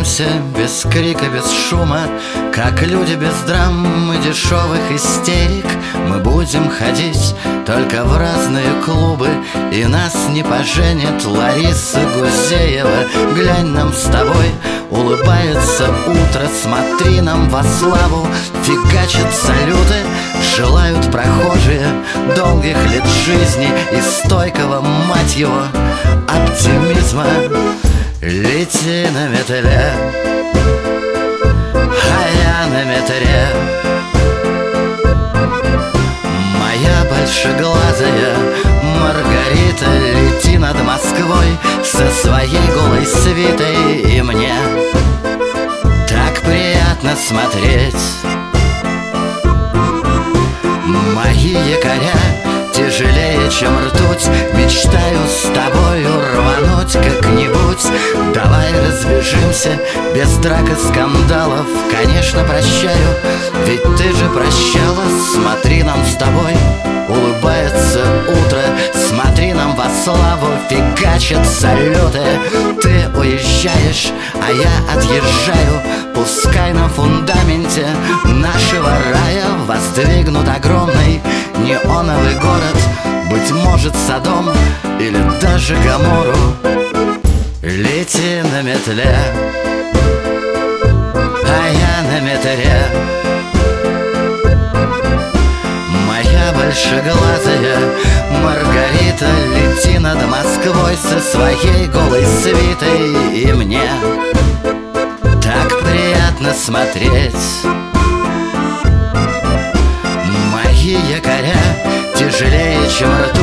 Движемся без крика, без шума, как люди без драм и дешевых истерик. Мы будем ходить только в разные клубы, и нас не поженит Лариса Гузеева. Глянь, нам с тобой улыбается утро, смотри нам во славу. Фигачат салюты, желают прохожие долгих лет жизни и стойкого, мать его, оптимизма. Лети на метле, а я на метре. Моя большеглазая Маргарита, лети над Москвой со своей голой свитой, и мне так приятно смотреть. Мои якоря тяжелее, чем ртуть, мечтаю с тобою рвануть как-нибудь. Давай разбежимся без драк и скандалов. Конечно, прощаю, ведь ты же прощала. Смотри, нам с тобой улыбается утро, смотри нам во славу. Фигачат салюты, ты уезжаешь, а я отъезжаю. Пускай на фундаменте нашего рая воздвигнут огромный неоновый город, быть может, Содом или даже Гоморру. Лети на метле, а я на метре. Моя большеглазая Маргарита, лети над Москвой со своей голой свитой, и мне так приятно смотреть. Мои якоря тяжелее, чем ртуть,